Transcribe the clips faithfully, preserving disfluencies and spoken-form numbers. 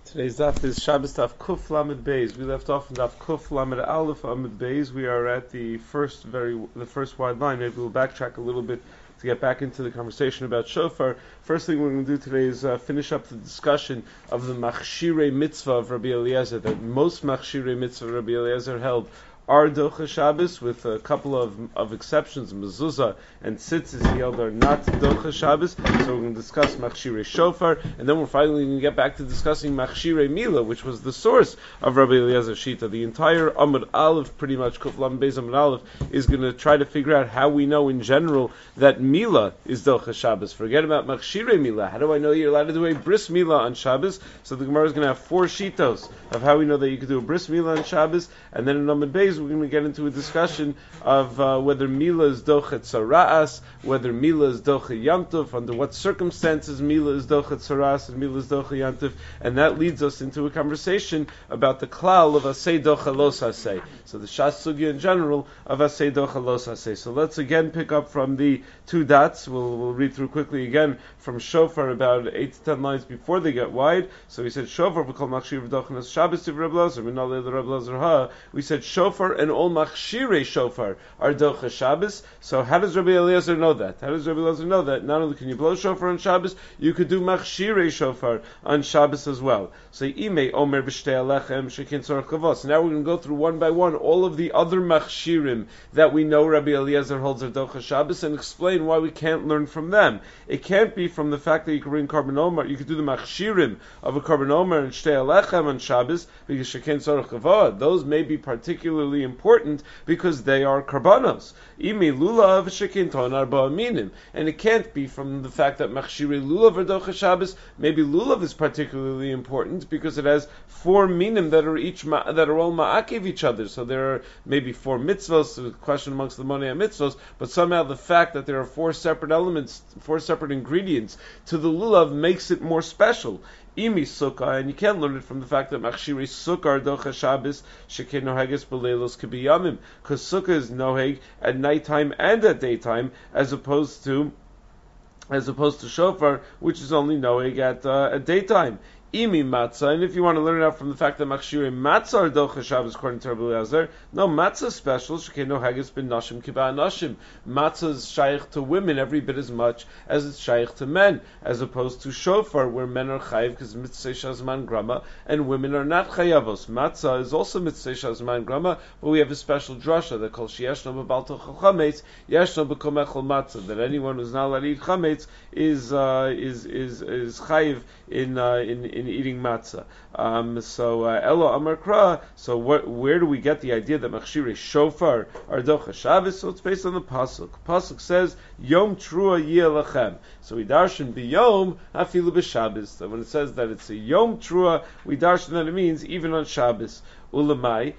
Today's daf is Shabbos daf Kuf Lamed Beis. We left off in daf Kuf Lamed Aleph Amud Beis. We are at the first very the first wide line. Maybe we'll backtrack a little bit to get back into the conversation about shofar. First thing we're going to do today is uh, finish up the discussion of the Machshirei Mitzvah of Rabbi Eliezer, that most Machshirei Mitzvah of Rabbi Eliezer held are Docha Shabbos, with a couple of of exceptions. Mezuzah and Tzitzis he held are not Docha Shabbos. So we're going to discuss Machshirei Shofar, and then we're finally going to get back to discussing Machshirei Mila, which was the source of Rabbi Eliezer Shita. The entire Amud Aleph, pretty much Kuf Lam Beis Amud Aleph, is going to try to figure out how we know in general that Mila is Docha Shabbos. Forget about Machshirei Mila. How do I know you're allowed to do a Bris Mila on Shabbos? So the Gemara is going to have four shitos of how we know that you could do a Bris Mila on Shabbos, and then in Amud Beis we're going to get into a discussion of uh, whether Mila is Docha Tzara'as, whether Mila is Docha Yamtov, under what circumstances Mila is Docha Tzara'as and Mila is Docha Yamtov, and that leads us into a conversation about the klal of Asay Docha Los Asay. So the Shas Sugya in general of Asay Docha Los Asay. So let's again pick up from the two dots. We'll, we'll read through quickly again from Shofar, about eight to ten lines before they get wide. So we said Shofar, we call Machshir V'dochanas Shabbos to Reb Lazar, Minalei Reb Lazar Ha. We said Shofar and all Machshirei Shofar are Docha Shabbos. So how does Rabbi Eliezer know that? How does Rabbi Eliezer know that? Not only can you blow Shofar on Shabbos, you could do Machshirei Shofar on Shabbos as well. So Imei Omer B'shtei Alechem Shekin Tzorach Kavos. Now we're going to go through one by one all of the other Machshirim that we know Rabbi Eliezer holds are Docha Shabbos, and explain why we can't learn from them. It can't be from the fact that you can bring Karban Omer, you could do the Machshirim of a Karban Omer and Shtei Alechem on Shabbos, because Shekin Tzorach Kavos. Those may be particularly important because they are karbanos. Imi lulav shekinton arba minim, and it can't be from the fact that machshirei lulav are docha Shabbos. Maybe lulav is particularly important because it has four minim that are each ma- that are all ma'akev each other. So there are maybe four mitzvos. So the question amongst the money mitzvos, but somehow the fact that there are four separate elements, four separate ingredients to the lulav makes it more special. Imi sukkah, and you can't learn it from the fact that machshirei sukkah are docha Shabbos shekei noheges b'leilos k'biyamim, because sukkah is noheg at nighttime and at daytime, as opposed to as opposed to shofar, which is only noheg at uh, at daytime. Imi matzah, and if you want to learn it out from the fact that machshirei matzah are docha Shabbos according to Rabbi Eliezer, no, matzah is special. Shekei nohages ben nashim kiba nashim. Matzah is shaykh to women every bit as much as it's shaykh to men, as opposed to shofar, where men are chayiv because mitzvah shazman grama, and women are not chayavos. Matzah is also mitzvah shazman grama, but we have a special drasha that calls sheyeshno b'balto chametz, yeshno b'komechol matzah, that anyone who's not allowed to eat chametz is uh, is is is chayiv in uh, in in eating matzah. Um, so uh, Elo Amar Kra. So what, where do we get the idea that Machshirei Shofar are Docha Shabbos? So it's based on the pasuk. Pasuk says Yom Trua Yeh Lachem. So we darshan biyom afilu b'Shabbos. So when it says that it's a Yom Trua, we darshan that it means even on Shabbos. Ulamai.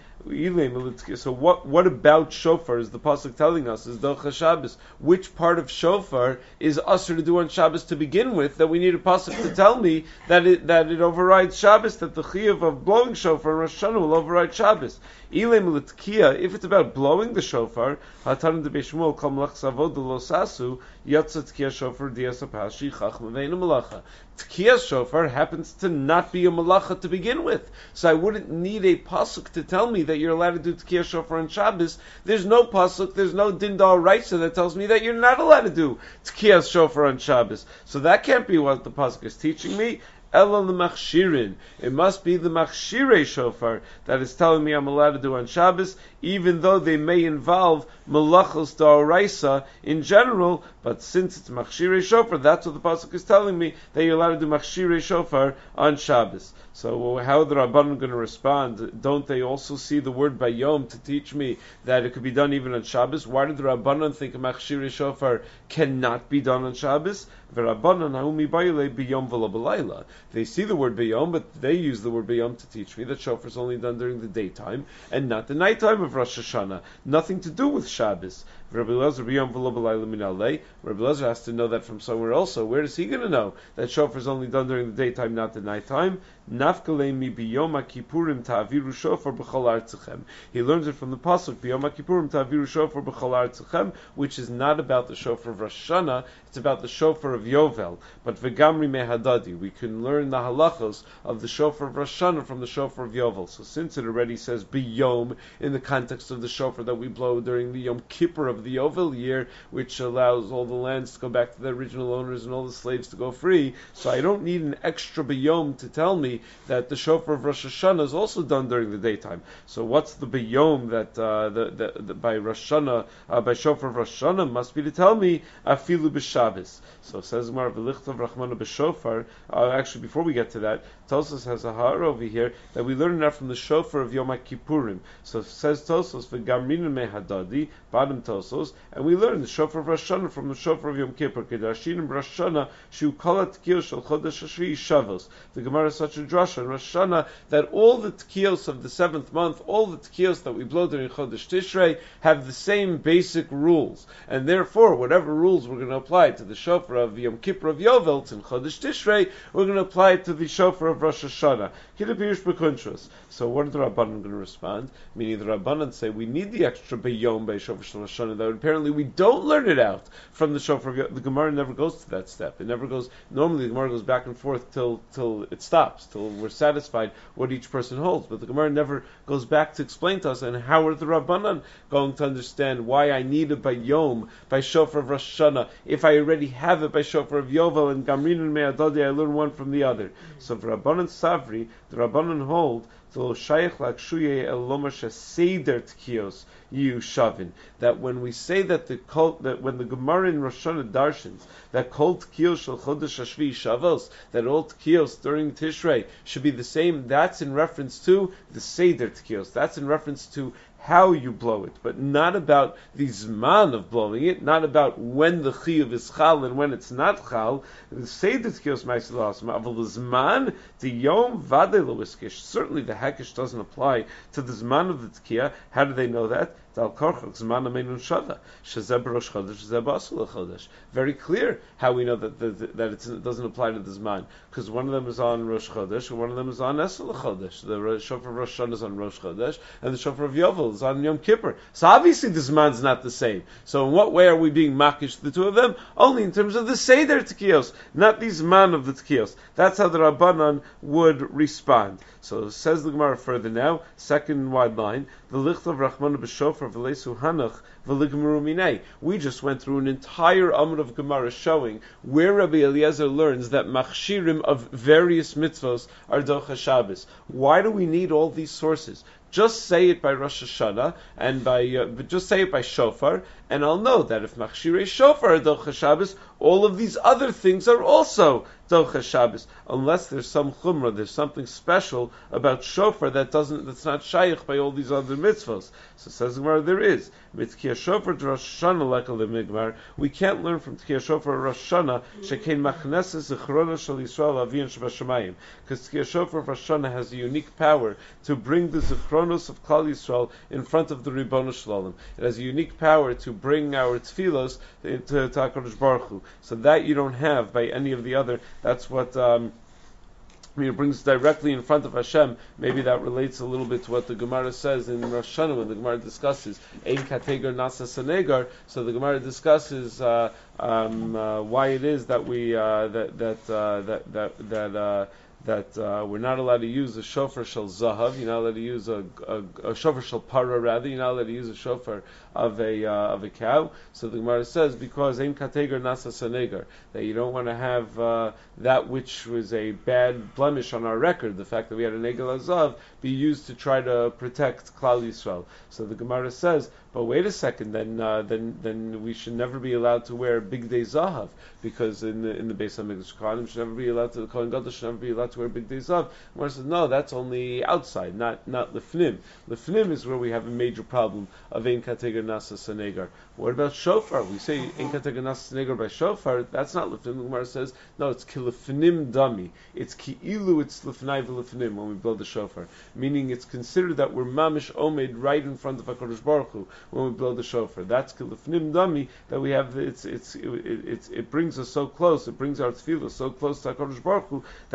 So what what about shofar is the pasuk telling us is Docha Shabbos? Which part of shofar is usher to do on Shabbos to begin with, that we need a pasuk to tell me that it that it overrides Shabbos, that the chiyuv of blowing shofar in Rosh Hashanah will override Shabbos? If it's about blowing the shofar, Hatan de Bishmuel Kol Melach Savod Lo Sasu Yatsa Tkiya Shofar Dias Apashi Chachma Ve'ina Malacha. Tkiya shofar happens to not be a malacha to begin with, so I wouldn't need a pasuk to tell me that you're allowed to do Tkiya shofar on Shabbos. There's no pasuk, there's no dindal raisa that tells me that you're not allowed to do Tkiya shofar on Shabbos. So that can't be what the pasuk is teaching me. Ela l'machshirin. It must be the machshirei shofar that is telling me I'm allowed to do on Shabbos, even though they may involve malachos da'oraisa in general. But since it's machshirei shofar, that's what the pasuk is telling me, that you're allowed to do machshirei shofar on Shabbos. So how are the Rabbanan going to respond? Don't they also see the word bayom to teach me that it could be done even on Shabbos? Why did the Rabbanan think a machshirei shofar cannot be done on Shabbos? The Rabbanan haumi bayile biyom v'lo b'layla. They see the word bayom, but they use the word bayom to teach me that shofar is only done during the daytime and not the nighttime of Rosh Hashanah. Nothing to do with Shabbos. Rabbi Eliezer biyom v'lo b'layla min alei. Rabbi Eliezer has to know that from somewhere else. So where is he going to know that shofar is only done during the daytime, not the nighttime? Nafkalemi biyom kippurim ta'aviru shofar b'chol artzachem. He learns it from the pasuk biyom kippurim ta'aviru shofar b'chol artzachem, which is not about the shofar of Rosh Hashanah, it's about the shofar of Yovel. But v'gamri mehadadi, we can learn the halachos of the shofar of Rosh Hashanah from the shofar of Yovel. So since it already says biyom in the context of the shofar that we blow during the Yom Kippur of the Yovel year, which allows all the lands to go back to the original owners and all the slaves to go free, so I don't need an extra biyom to tell me that the shofar of Rosh Hashanah is also done during the daytime. So what's the biyom that uh, the, the, the, by Rosh Hashanah, uh, by shofar of Rosh Hashanah must be to tell me afilu b'Shabbos. So says Gemara v'lichtav rachmana b'shofar. Uh, actually, before we get to that, Tosfos has a har over here that we learn that from the shofar of Yom Kippurim. So says Tosfos v'gamrinu mehadadi, bottom Tosfos, and we learn the shofar of Rosh Hashanah from the shofar of Yom Kippur. Kedashin Rosh Hashanah shu kol tkiyos shel chodesh Hashvi shavos. The Gemara is such a drasha in Rosh Hashanah that all the tkiyos of the seventh month, all the tkiyos that we blow during Chodesh Tishrei, have the same basic rules, and therefore whatever rules we're going to apply to the shofar of Yom Kippur of Yovel, it's in Chodesh Tishrei, we're going to apply it to the shofar of Rosh Hashanah. So what are the Rabbanan going to respond? Meaning the Rabbanan say we need the extra biyom by shofar Shel Rosh Hashanah, that apparently we don't learn it out from the shofar of Yovel. The Gemara never goes to that step. It never goes. Normally the Gemara goes back and forth till till it stops, till we're satisfied what each person holds. But the Gemara never goes back to explain to us. And how are the Rabbanan going to understand why I need a biyom by shofar of Rosh Hashanah if I already have it by shofar of Yovel and Gamrin and Me'adadi? I learn one from the other. So for Rabbanan Savri, the Rabbanan hold that when we say that the cult, that when the Gemara in Rosh Hashanah darshans that kol tkiyos shel chodesh hashvi shavos, that all tkiyos during Tishrei should be the same, that's in reference to the seder tkiyos. That's in reference to how you blow it, but not about the zman of blowing it, not about when the chiyuv is chal and when it's not chal. The seder tkiyos ma'asil aval the zman the yom vadei lo iskish. Certainly the hakish doesn't apply to the zman of the tkiyah. How do they know that? Very clear how we know that the, the, that it's, it doesn't apply to the Zman, because one of them is on Rosh Chodesh and one of them is on Esel Chodesh. The shofar of Rosh Hashanah is on Rosh Chodesh and the shofar of Yovel is on Yom Kippur. So obviously the Zman is not the same. So in what way are we being makish the two of them? Only in terms of the Seder Tkiyos, not the Zman of the Tkiyos. That's how the Rabbanan would respond. So says the Gemara further now, second wide line, the licht of Rachmana b'shofar v'leisu hanach v'ligmaru minei. We just went through an entire Amud of Gemara showing where Rabbi Eliezer learns that machshirim of various mitzvos are docha Shabbos. Why do we need all these sources? Just say it by Rosh Hashanah and by, uh, but just say it by shofar, and I'll know that if machshirei shofar are docha Shabbos, all of these other things are also docha Shabbos, unless there's some chumrah, there's something special about shofar that doesn't, that's not shaykh by all these other mitzvos. So says the Gemara, there is. Mitzkiya shofar to Rosh Hashanah leka lemigmar. We can't learn from Tkiya shofar Rosh Hashanah shekein machneses zichrona shel Yisrael avian shebashamayim, because Tkiya shofar Rosh Hashanah has a unique power to bring the zichronos of Klal Yisrael in front of the Ribono Shel Olam. It has a unique power to bring our tefillos into HaKadosh Baruch Hu. So that you don't have by any of the other. That's what um, I mean, it brings directly in front of Hashem. Maybe that relates a little bit to what the Gemara says in Rosh Hashanah when the Gemara discusses Ein Kategar Nasa Sanegar. So the Gemara discusses uh, um, uh, why it is that we uh, that that uh, that that that. Uh, that uh, we're not allowed to use a shofar shel zahav, you're not allowed to use a, a, a shofar shel para, rather, you're not allowed to use a shofar of a uh, of a cow. So the Gemara says, because ein kategar nasa sanegar, that you don't want to have uh, that which was a bad blemish on our record, the fact that we had an egel azav, be used to try to protect Klal Yisrael. So the Gemara says, but wait a second, then uh, then then we should never be allowed to wear big day zahav, because in the in the Beis Hamikdash Kohanim should never be allowed to, the Kohen Gadol should never be allowed to wear big day zahav. Gemara says, no, that's only outside, not not lefnim. Lefnim is where we have a major problem of ein kategar nasa sanegar. What about shofar? We say ein kategar nasa sanegar by shofar. That's not lefnim. The Gemara says, no, it's ki lefnim dami. It's ki ilu, it's lefnai v'lefnim when we blow the shofar. Meaning it's considered that we're mamish omed right in front of HaKadosh Baruch Hu when we blow the shofar. That's kilifnim dami, that we have. It's it's it, it's it brings us so close. It brings our tefillah so close to HaKadosh Baruch Hu that it's kilifnim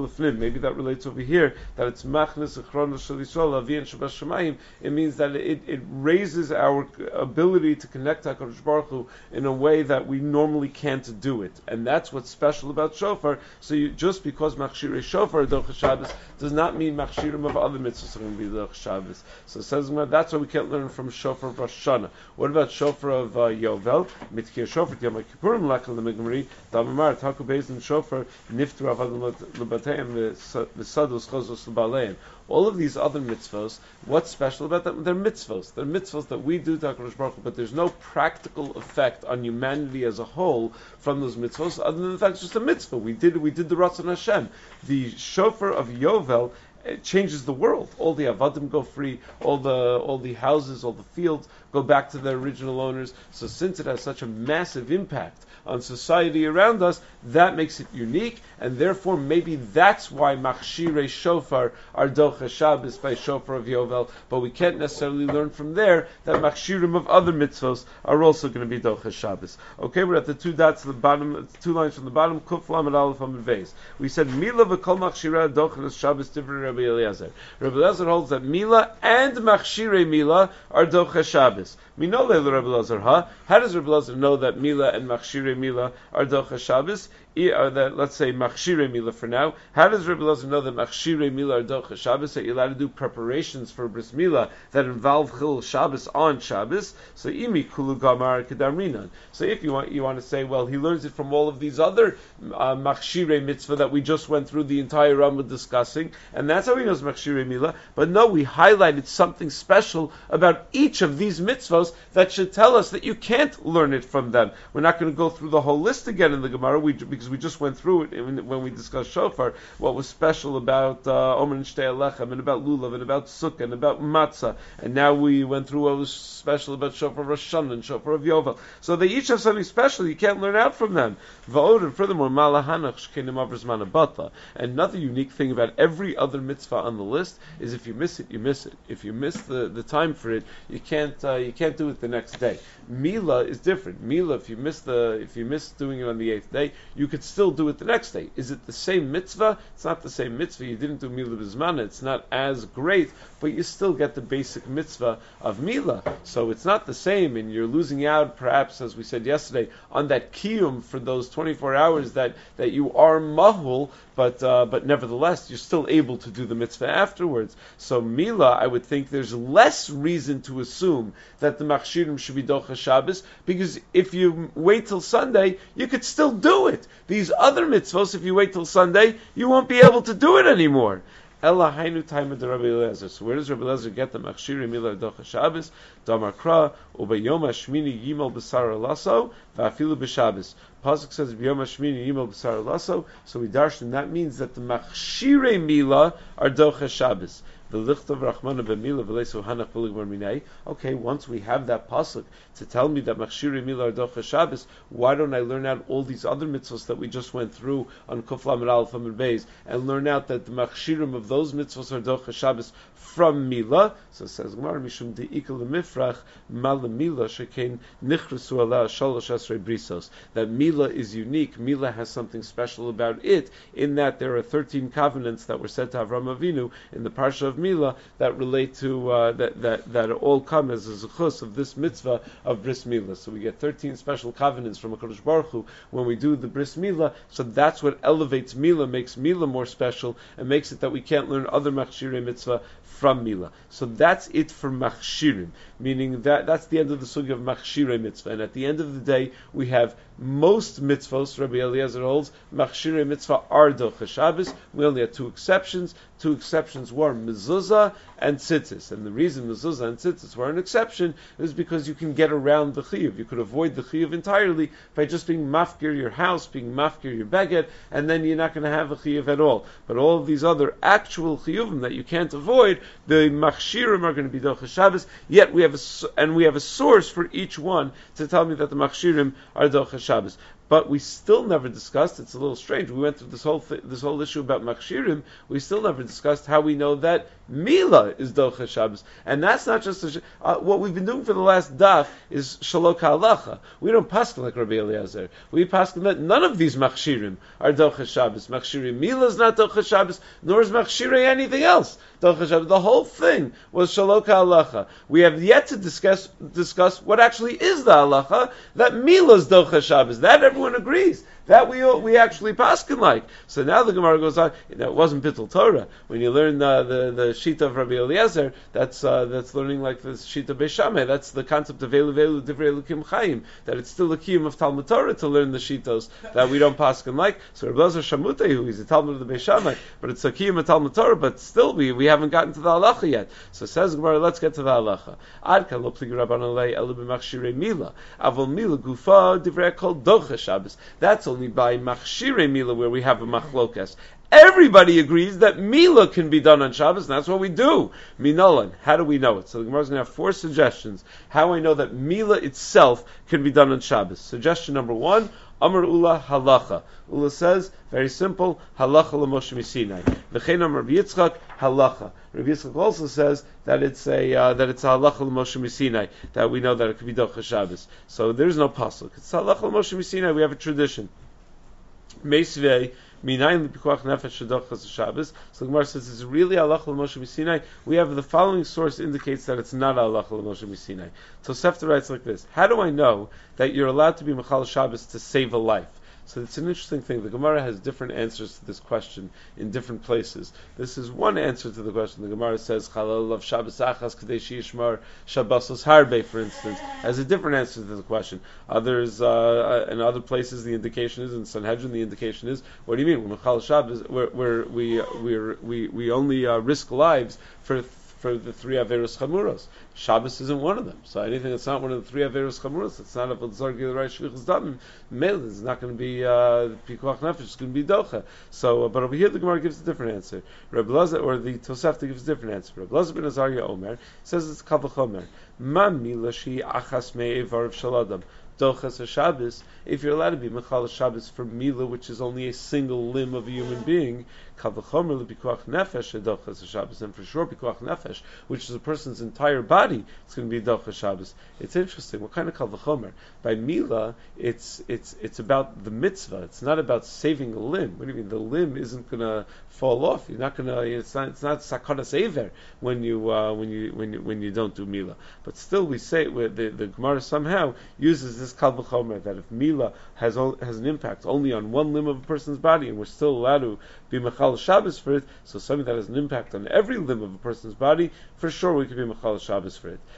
lefnim. Maybe that relates over here that it's machnes echronos shel Yisrael avian shabbos shemayim. It means that it, it raises our ability to connect to HaKadosh Baruch Hu in a way that we normally can't do it, and that's what's special about shofar. So you, just because machshirei shofar docha Shabbos does not mean machshirim of other mitzvahs are going to be docha Shabbos. So it says that's why we can't learn from shofar of Rosh Hashanah. What about shofar of uh, Yovel? Mitkir shofar Yom Kippurim lakal lemigmari damamar taku beis and shofar niftu avad lebateim v'sadus chozos lebaleim. All of these other mitzvos, what's special about them? They're mitzvos. They're mitzvos that we do to HaKadosh Baruch Hu, but there's no practical effect on humanity as a whole from those mitzvos, other than the fact it's just a mitzvah. We did we did the Ratzon Hashem. The shofar of Yovel, it changes the world. All the avadim go free. All the all the houses, all the fields go back to their original owners. So since it has such a massive impact on society around us, that makes it unique, and therefore maybe that's why machshirei shofar are docha Shabbos by shofar of Yovel, but we can't necessarily learn from there that machshirim of other mitzvos are also going to be docha Shabbos. Okay, we're at the two dots, the bottom, two lines from the bottom, kuf lamed aleph amud beis. We said mila v'kol machshirei docha Shabbos divrei Rabbi Eliezer. Rabbi Eliezer holds that mila and machshirei mila are docha Shabbos. Minole Rabbi Eliezer ha. How does Rabbi Eliezer know that mila and machshirei mila are docha Shabbos? Or that, let's say, machshirei mila for now. How does Rabbi Eliezer know that machshirei mila are docha Shabbos? That you're allowed to do preparations for bris mila that involve chil Shabbos on Shabbos. So imi kulu gamar kedamrinan. So if you want, you want to say, well, he learns it from all of these other uh, machshirei mitzvah that we just went through the entire Rambam discussing, and that's how he knows machshirei mila. But no, we highlighted something special about each of these mitzvahs that should tell us that you can't learn it from them. We're not going to go through the whole list again in the Gemara, we, because we just went through it when we discussed shofar, what was special about Omer and Shtei Alechem, and about Lulav, and about Sukkah, and about Matzah, and now we went through what was special about shofar of Rosh Hashanah and shofar of Yovel. So they each have something special, you can't learn out from them. V'od, and furthermore, Malahanach Shkenim Avers Manabata. Another unique thing about every other mitzvah on the list is if you miss it, you miss it. If you miss the, the time for it, you can't uh, you can't do it the next day. Mila is different. Mila, if you miss the if you miss doing it on the eighth day, you could still do it the next day. Is it the same mitzvah? It's not the same mitzvah. You didn't do Mila B'zmana. It's not as great, but you still get the basic mitzvah of Mila. So it's not the same, and you're losing out, perhaps, as we said yesterday, on that kiyum for those twenty-four hours that, that you are mahul, but uh, but nevertheless, you're still able to do the mitzvah afterwards. So Mila, I would think there's less reason to assume that the machshirim should be docha Shabbos, because if you wait till Sunday, you could still do it. These other mitzvahs, if you wait till Sunday, you won't be able to do it anymore. Ella hainu time of the Rabbi Eliezer. So where does Rabbi Eliezer get the machshiri mila docha Shabbos? Damar kra ubayom hashmini yimol b'sar lasso va'afilu b'Shabbos. Pasuk says b'yom hashmini yimol b'sar lasso. So we darshan that means that the machshiri mila are docha Shabbos. Okay, once we have that pasuk to tell me that machshirei mila are docha Shabbos, why don't I learn out all these other mitzvahs that we just went through on Kuf Lamed Aleph Amud Beis, and learn out that the machshirim of those mitzvahs are docha Shabbos from Mila? So it says Gemara mishum deikal lemifrach mal Mila shekein nichrasu ala shalosh esrei brisos. That Mila is unique. Mila has something special about it, in that there are thirteen covenants that were said to Avraham Avinu in the parsha of Mila that relate to uh, that that that all come as a zechus of this mitzvah of bris Mila. So we get thirteen special covenants from HaKadosh Baruch Hu when we do the bris Mila. So that's what elevates Mila, makes Mila more special, and makes it that we can't learn other machshirei mitzvah from Mila. So that's it for machshirim, meaning that that's the end of the sugya of machshirei mitzvah. And at the end of the day, we have most mitzvahs, Rabbi Eliezer holds, machshirei mitzvah are docha Shabbos. We only had two exceptions. Two exceptions were mezuzah and tzitzis. And the reason mezuzah and tzitzis were an exception is because you can get around the chiyuv. You could avoid the chiyuv entirely by just being mafkir your house, being mafkir your beged, and then you're not going to have a chiyuv at all. But all of these other actual chiyuvim that you can't avoid, the machshirim are going to be docha Shabbos. Yet we have a, and we have a source for each one to tell me that the machshirim are docha Shabbos. but we still never discussed, it's a little strange, we went through this whole th- this whole issue about Machshirim, we still never discussed how we know that Mila is Docha Shabbos. And that's not just, a, uh, what we've been doing for the last daf is Shalok HaHalacha. We don't paskin like Rabbi Eliezer. We paskin that none of these Machshirim are Docha Shabbos. Machshirim Mila is not Docha Shabbos, nor is Machshirei anything else Docha Shabbos. The whole thing was Shalok HaHalacha. We have yet to discuss discuss what actually is the halacha, that Mila is Docha Shabbos. That everyone agrees. That we we actually paskin like. So now the Gemara goes on. You know, it wasn't Bittul Torah. When you learn uh, the the Shita of Rabbi Eliezer, that's uh, that's learning like the Shita Beis Shammai. That's the concept of Elu Velu Divrei Elokim Chaim. That it's still a kiyum of Talmud Torah to learn the Shitos that we don't paskin like. So Rabbi Eliezer Shamutei, who is a Talmud of the Beis Shammai, but it's a kiyum of Talmud Torah. But still, we we haven't gotten to the halacha yet. So says Gemara, let's get to the halacha. Ad kan lo pligi Rabban Alei elu b'machshirei Mila. Avol Mila gufa divrei kol Docha Shabbos. That's only by Machshirei Mila where we have a machlokas. Everybody agrees that Mila can be done on Shabbos, and that's what we do. Minolan, how do we know it? So the Gemara is going to have four suggestions how I know that Mila itself can be done on Shabbos. Suggestion number one, Amar Ula halacha. Ula says, very simple, halacha l'Moshe Misinai. V'chein Amar Rabbi Yitzchak, halacha. Rabbi Yitzchak also says that it's a uh, that it's a halacha l'Moshe Misinai, that we know that it could be Docha Shabbos. So there's no pasuk. It's halacha l'Moshe Misinai. We have a tradition. Meisvei minayin l'pikuach nefesh shedochas Shabbos. So the Gemara says it's really halacha l'Moshe Misinai. We have the following source indicates that it's not halacha l'Moshe Misinai. Tosefta writes like this: how do I know that you're allowed to be mechal Shabbos to save a life? So it's an interesting thing. The Gemara has different answers to this question in different places. This is one answer to the question. The Gemara says, Chalal of Shabbos Achas Kadesh Yishmar Shabbosos Harbe, for instance, has a different answer to the question. Others, uh, in other places, the indication is, in Sanhedrin, the indication is, what do you mean? When Mechal Shabbos, where, where we, we, we, we only uh, risk lives for for the three Averos Chamuros. Shabbos isn't one of them. So anything that's not one of the three Averos Chamuros, it's not a V'tzar Gilrai Shvichus Damim, Mele, it's not going to be uh, Pikuach Nefesh, it's going to be Docha. So, uh, but over here the Gemara gives a different answer. Reb Laza, or the Tosefta gives a different answer. Reb Laza ben Azariah Omer says it's Kal V'chomer. Ma mila shi achas me'evar of shaladam. Dochas Shabbos, if you're allowed to be Mechal Shabbos for Mila, which is only a single limb of a human being, Kal V'chomer l'pikuach nefesh Dochas Shabbos, and for sure Pikuach Nefesh, which is a person's entire body, it's going to be Dochas Shabbos. It's interesting. What kind of Kal V'chomer? By Mila, it's it's it's about the mitzvah. It's not about saving a limb. What do you mean? The limb isn't going to fall off. You're not going to. It's not. It's not sakanas aver when you uh, when you when you when you don't do Mila. But still, we say the the Gemara somehow uses this Kal V'chomer that if Mila has has an impact only on one limb of a person's body, and we're still allowed to be Mechal Shabbos for it, so something that has an impact on every limb of a person's body, for sure we could be Mechal Shabbos for it.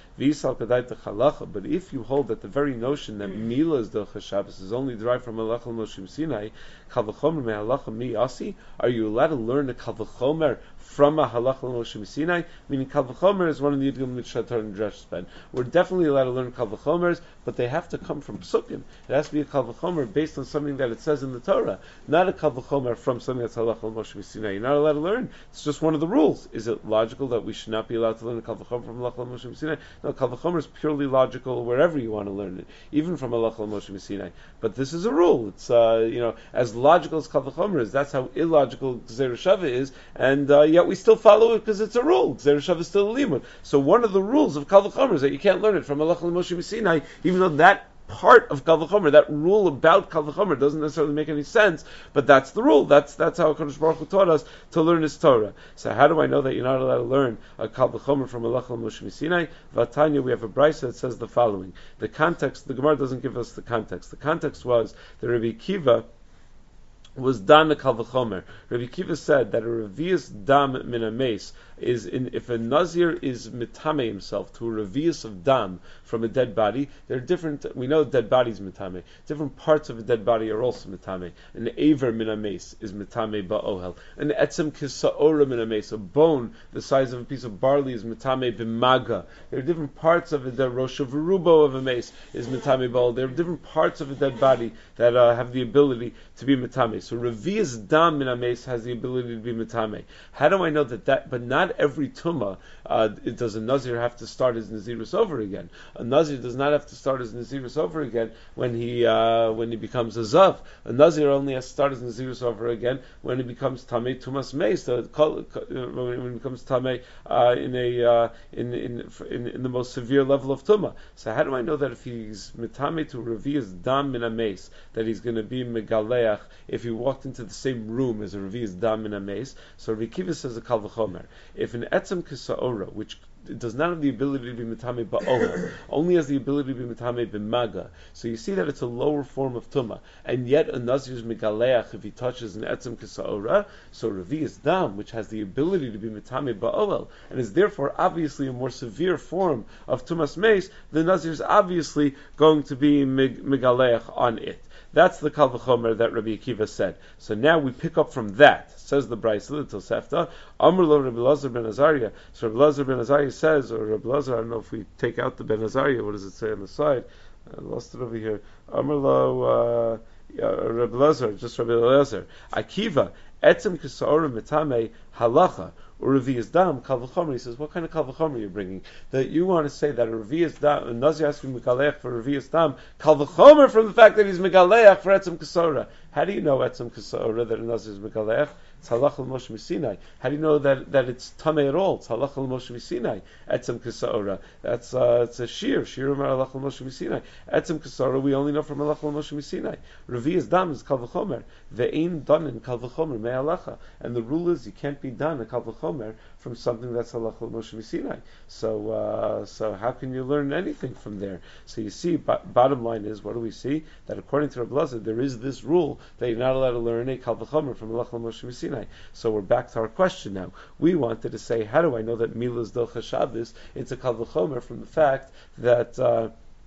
But if you hold that the very notion that Mila is Docha Shabbos is only derived from Halacha Moshe Sinai, Kal V'chomer me Halacha mi asi, are you allowed to learn a Kal V'chomer from a Halacha Moshe Sinai? Meaning Kal V'chomer is one of the Yidgim Mitzvot and Dresh Ben. We're definitely allowed to learn Kal V'chomers, but they have to come from Psukim. It has to be a Kal V'chomer based on something that it says in the Torah, not a Kal V'chomer from something that's Halacha Moshe Sinai. You're not allowed to learn. It's just one of the rules. Is it logical that we should not be allowed to learn a Kal V'chomer from Halacha Moshe Sinai? No, Kal V'chomer is purely logical wherever you want to learn it, even from Halacha Moshe Sinai. But this is a rule. It's uh, you know as logical as Kal V'chomer is. That's how illogical Gzeir Shava is, and uh, yet we still follow it because it's a rule. Gzeir Shava is still a limud. So one of the rules of Kal V'chomer is that you can't learn it from Halacha Moshe Sinai, even though that part of Kal V'chomer, that rule about Kal V'chomer doesn't necessarily make any sense, but that's the rule. That's that's how HaKadosh Baruch Hu taught us to learn His Torah. So how do I know that you're not allowed to learn a Kal V'chomer from Halacha Moshe Sinai? Vatanya, we have a brisa that says the following. The context, the Gemara doesn't give us the context. The context was that Rabbi Kiva was dan a Kal V'chomer. Rabbi Kiva said that a revius dam min a mace is in, if a nazir is mitame himself to a revius of dam from a dead body, there are different. We know dead bodies mitame. Different parts of a dead body are also mitame. An aver min a mace is mitame ba'ohel. An etzem kisaora min a mace, a bone the size of a piece of barley, is mitame b'maga. There are different parts of it. The rosh of verubo of a mace is mitame ba'ohel. There are different parts of a dead body that uh, have the ability to be mitame. So revius dam min a mace has the ability to be mitame. How do I know that that, but not not every tumah uh, it does a nazir have to start his nazirus over again. A nazir does not have to start his nazirus over again when he uh, when he becomes a zav. A nazir only has to start his nazirus over again when he becomes tamei tumas meis. So when he becomes tamei uh, in a uh, in, in in in the most severe level of tumah. So how do I know that if he's mitamei to revius dam min ameis that he's going to be megaleach if he walked into the same room as a revius dam min ameis? So Rabbi Akiva says a kal v'chomer. If an etzem kisaora, which does not have the ability to be mitame ba'ola, only has the ability to be mitame b'maga. So you see that it's a lower form of tumah, and yet a nazir is megaleach if he touches an etzem kisaora. So revius dam, which has the ability to be mitame ba'ola, and is therefore obviously a more severe form of tumas meis, the nazir is obviously going to be megaleach on it. That's the kal v'chomer that Rabbi Akiva said. So now we pick up from that. Says the Brayso, the Tosefta, Amr lo Rabbi Lazar ben Azariah. So Rabbi Lazar ben Azariah says, or Rabbi Lazar, I don't know if we take out the ben Azariah, what does it say on the side? I lost it over here. Amr lo uh, yeah, Rabbi Lazar, just Rabbi Lazar. Akiva, etzem kisaora mitame halacha. Or revius dam kal v'chomer. He says, what kind of kal v'chomer are you bringing? That you want to say that a revius dam, a nazir has to be megaleach for revius dam kal v'chomer from the fact that he's megaleach for etzem kasora. How do you know etzem kasora that a nazir is megaleach? It's halach l'moshe misinai. How do you know that, that it's tamei at all? It's halach l'moshe misinai. Etzem kasora. That's uh, it's a shir. Shir umar halach l'moshe misinai. Etzem kasora we only know from halach l'moshe misinai. Revius dam is kal v'chomer. Ve'ein danin kal v'chomer me halacha. And the rule is you can't be done a kal v'chomer from something that's halach l'moshe misinai. So uh, so how can you learn anything from there? So you see, b- bottom line is, what do we see? That according to Rabbi Lazar, there is this rule that you're not allowed to learn a kal v'chomer from halach l'moshe misinai. So we're back to our question now. We wanted to say, how do I know that Milas Docha Shabbos? It's a kal v'chomer from the fact that. Uh,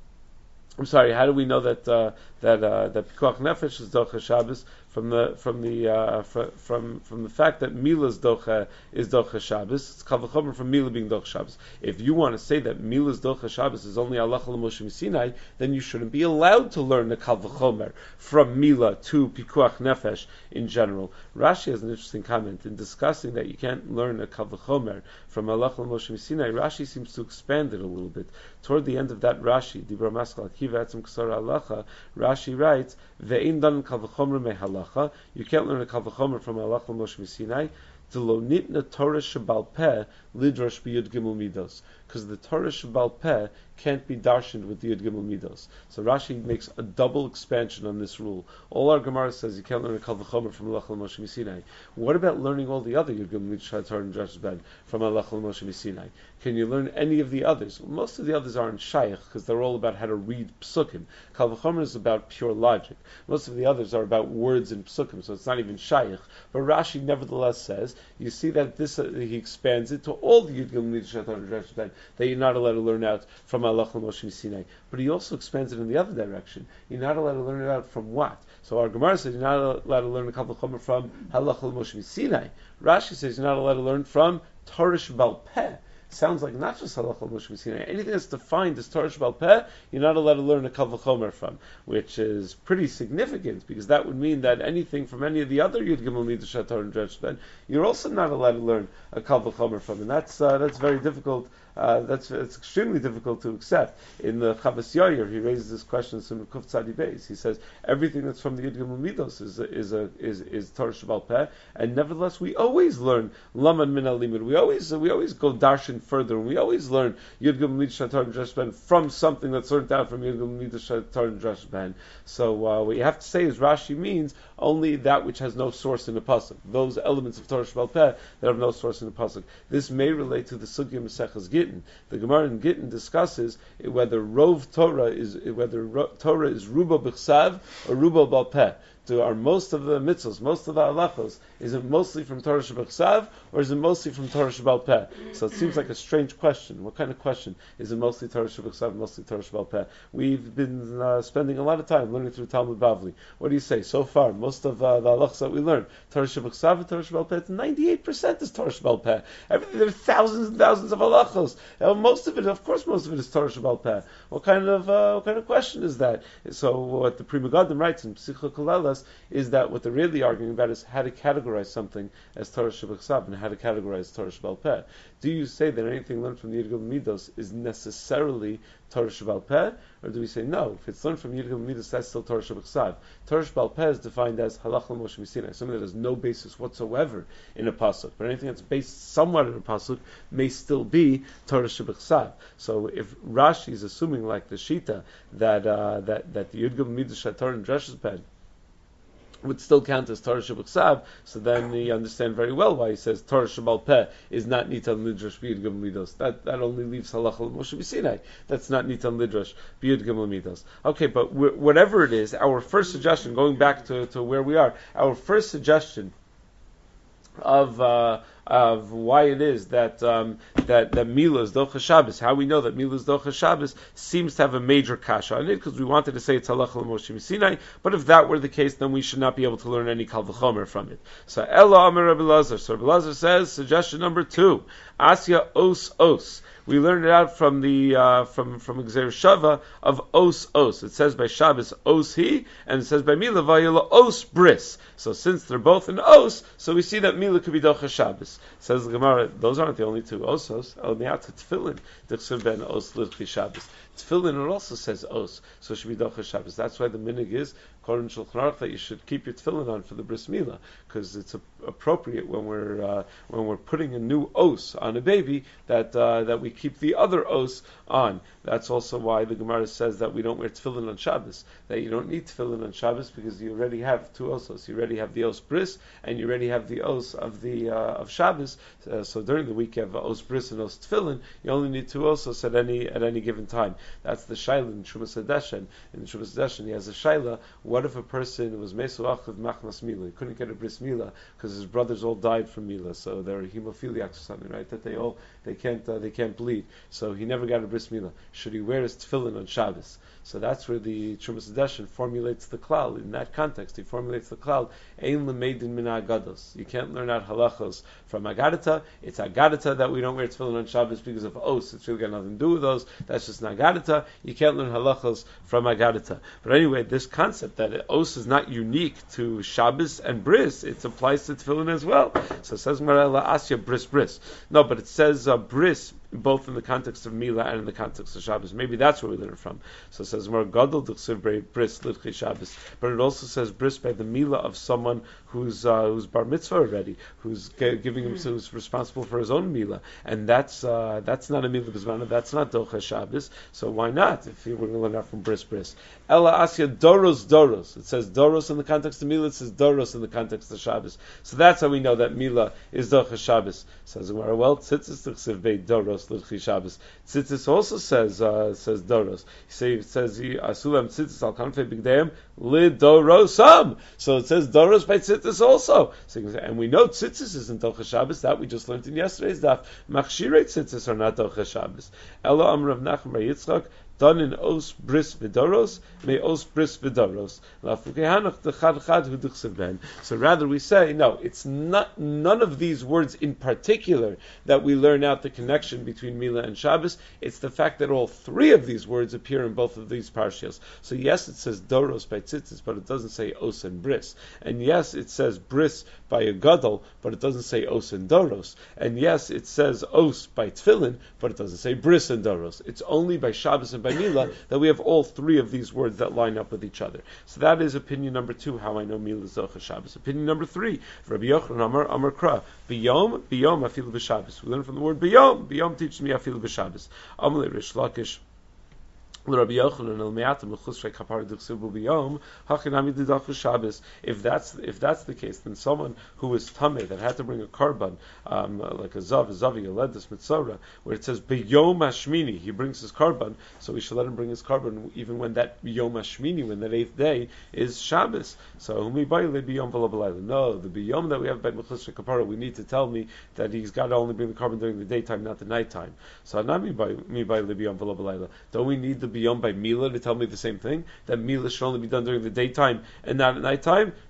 I'm sorry. How do we know that uh, that uh, that Pikuach Nefesh is Docha Shabbos from the from the uh, fr- from from the fact that Mila's Docha is Docha Shabbos? It's kal v'chomer from Mila being Docha Shabbos. If you want to say that Mila's Docha Shabbos is only halacha l'moshe misinai, then you shouldn't be allowed to learn the kal v'chomer from Mila to Pikuach Nefesh in general. Rashi has an interesting comment in discussing that you can't learn a kal v'chomer from halacha l'moshe misinai. Rashi seems to expand it a little bit. Toward the end of that Rashi, Dibra Maskal Akiva Etzem Kasara Halacha, Rashi writes, Ve'in dan kal v'chomer me halacha. You can't learn a kal v'chomer from halacha l'moshe misinai. D'lo nitna Torah shebal peh lidrash b'yud gimel midos. Because the Torah shebal peh can't be darshaned with the Yud Gimel Midos. So Rashi makes a double expansion on this rule. All our Gemara says you can't learn a kal v'chomer from Halach l'Moshe Misinai. What about learning all the other Yud Gimel Midos Torah and Josh's Ben from Halach l'Moshe Misinai? Can you learn any of the others? Well, most of the others aren't shaykh because they're all about how to read psukim. Kal v'chomer is about pure logic. Most of the others are about words and psukim, so it's not even shaykh. But Rashi nevertheless says, you see that this uh, he expands it to all the Yud Gimel Midos Torah and Josh's Ben that you're not allowed to learn out from Halach l'Moshe Misinai. But he also expands it in the other direction. You're not allowed to learn it out from what? So our Gemara says you're not allowed to learn a kal v'chomer from Halach l'Moshe Misinai. Rashi says you're not allowed to learn from Torah shebal peh. Sounds like not just Halach l'Moshe Misinai. Anything that's defined as Torah shebal peh, you're not allowed to learn a kal v'chomer from, which is pretty significant because that would mean that anything from any of the other Yud Gimel Midos Torah and Josh's Ben, you're also not allowed to learn a kal v'chomer from, and that's uh, that's very difficult. Uh, that's it's extremely difficult to accept. In the Chavas Yair, he raises this question in Kuf Tzadi Beis. He says everything that's from the Yud Gimel Midos is a, is a, is is Torah shebal peh, and nevertheless we always learn Laman min alimud. We always we always go darshan further, and we always learn Yud Gimel Midos Torah and Josh's Ben from something that's learned out from Yud Gimel Midos Torah and Josh's Ben. So uh, what you have to say is Rashi means only that which has no source in the pasuk. Those elements of Torah shebal peh that have no source in the pasuk. This may relate to the Sugya Maseches Gittin. The Gemara in Gittin discusses whether Rov Torah is whether Ro, Torah is Rubo B'chsav or Rubo Bal Peh. To are most of the mitzvahs, most of the halachos, is it mostly from Torah Shebachsav or is it mostly from Torah Shebal Peh? So it seems like a strange question. What kind of question? Is it mostly Torah Shebachsav, mostly Torah Shebal Peh? We've been uh, spending a lot of time learning through Talmud Bavli. What do you say? So far, most of uh, the halachos that we learned, Torah Shebachsav and Torah Shebal Peh, ninety-eight percent is Torah Shebal Peh. Everything, there are thousands and thousands of halachos. Uh, most of it, of course, most of it is Torah Shebal Peh. What kind of uh, what kind of question is that? So what the Pri Megadim writes in Psicha Kolela, midas is that what they're really arguing about is how to categorize something as Torah Shebechsav and how to categorize Torah Shebal Peh. Do you say that anything learned from the Yud Gimel Midos is necessarily Torah Shebal Peh, or do we say no? If it's learned from Yud Gimel Midos, that's still Torah Shebechsav. Torah Shebal Peh is defined as Halach L'Moshe Misinai, something that has no basis whatsoever in a pasuk, but anything that's based somewhat in a pasuk may still be Torah Shebechsav. So if Rashi is assuming, like the Shita, that uh, that that the Yud Gimel Midos Shator and Dresh's Peh would still count as Torah Shebechsav, so then you understand very well why he says Torah Shebal Peh is not Nitan Lidrash B'Yud Gimel Midos. That that only leaves Halacha L'Moshe B'Sinai. That's not Nitan Lidrash B'Yud Gimel Midos. Okay, but wh- whatever it is, our first suggestion, going back to, to where we are, our first suggestion of uh, of why it is that um, that that Mila is Docha Shabbos, how we know that Mila is Docha Shabbos, seems to have a major kasha on it, because we wanted to say it's Halacha L'Moshe Misinai, but if that were the case, then we should not be able to learn any Kal V'chomer from it. So Ella Amar Rabbi Lazar. So Rabbi Lazar says, suggestion number two, Asya Os Os. We learned it out from the uh, from from Gzeir Shava of Os Os. It says by Shabbos Os He, and it says by Mila Vayila Os Bris. So since they're both in Os, so we see that Mila could be Docha Shabbos. Says the Gemara, those aren't the only two Osos. El Miat Tefillin Dichsev Ben Os Lidchi Shabbos. Tefillin it also says Os, so it should be Docha Shabbos. That's why the minig is Koran Shulchan Aruch that you should keep your tefillin on for the bris milah, because it's a, appropriate when we're uh, when we're putting a new os on a baby that uh, that we keep the other os on. That's also why the Gemara says that we don't wear tefillin on Shabbos. That you don't need tefillin on Shabbos because you already have two osos. You already have the os bris and you already have the os of the uh, of Shabbos. Uh, so during the week you have os bris and os tefillin. You only need two osos at any at any given time. That's the shaila in Shumas Hadeshen. In Shumas Hadeshen he has a shaila. What if a person was mesuach with machnas mila? He couldn't get a bris mila because his brothers all died from mila, so they're hemophiliacs or something, right? That they all they can't uh, they can't bleed. So he never got a bris mila. Should he wear his tefillin on Shabbos? So that's where the Trumas Hadeshen formulates the klal. In that context, he formulates the klal. Ein lemeidin min agados. You can't learn out halachos from agadata. It's agadata that we don't wear tefillin on Shabbos because of os. It's really got nothing to do with those. That's just an agadata. You can't learn halachos from agadata. But anyway, this concept that os is not unique to Shabbos and bris, it applies to tefillin as well. So it says Marela Asya bris bris. No, but it says uh, bris both in the context of Mila and in the context of Shabbos. Maybe that's where we learn it from. So it says more Gadol D'chsev bris lidchi Shabbos, but it also says bris by the Mila of someone who's uh, who's bar mitzvah already, who's g- giving him, who's responsible for his own Mila, and that's uh, that's not a Mila b'zmana, that's not Docha Shabbos. So why not? If we're going to learn that from bris bris, Ella Asya Doros Doros. It says Doros in the context of Mila. It says Doros in the context of Shabbos. So that's how we know that Mila is Docha Shabbos. Says Gemara, well, Tzitzis D'chsev bei Doros lidchi Shabbos. Tzitzis also says uh, says Doros. He says Asulam Tzitzis al kanfei bigdeim lidorosam. So it says Doros by Tzitzis also. So, and we know Tzitzis isn't Docha Shabbos. That we just learned in yesterday's daf. Machshirei Tzitzis are not Docha Shabbos. Elo Amar Rav Nachman bar Yitzchak. Done in os bris vidoros, may os bris vidoros. So rather we say, no, it's not none of these words in particular that we learn out the connection between Mila and Shabbos. It's the fact that all three of these words appear in both of these parshias. So yes, it says doros by tzitzis, but it doesn't say os and bris. And yes, it says bris by a gadol, but it doesn't say os and doros. And yes, it says os by tefillin, but it doesn't say bris and doros. It's only by Shabbos and by Mila that we have all three of these words that line up with each other. So that is opinion number two, how I know Mila is Docha Shabbos. Opinion number three, Rabbi Yochanan Amar Amar Kra, Biyom, Biyom Afilu b'Shabbos. We learn from the word Biyom. Biyom teaches me Afilu b'Shabbos. Amalei Rish Lakish. Rabbi Yochanan el me'atim l'chusrei kapara d'chsevu b'yom hachinami d'dachu Shabbos. If that's if that's the case, then someone who was tameh that had to bring a korban, um, like a zav, a zavi, a ledus mitzora, where it says b'yom hashmini, he brings his korban, so we should let him bring his korban even when that b'yom hashmini, when that eighth day is Shabbos. So humi b'yile b'yom v'lo b'layla. No, the b'yom that we have by l'chusrei kapara, we need to tell me that he's got to only bring the korban during the daytime, not the nighttime. So anami b'yile b'yom v'lo b'layla. Don't we need the biyom by Mila to tell me the same thing? That Mila should only be done during the daytime and not at nighttime?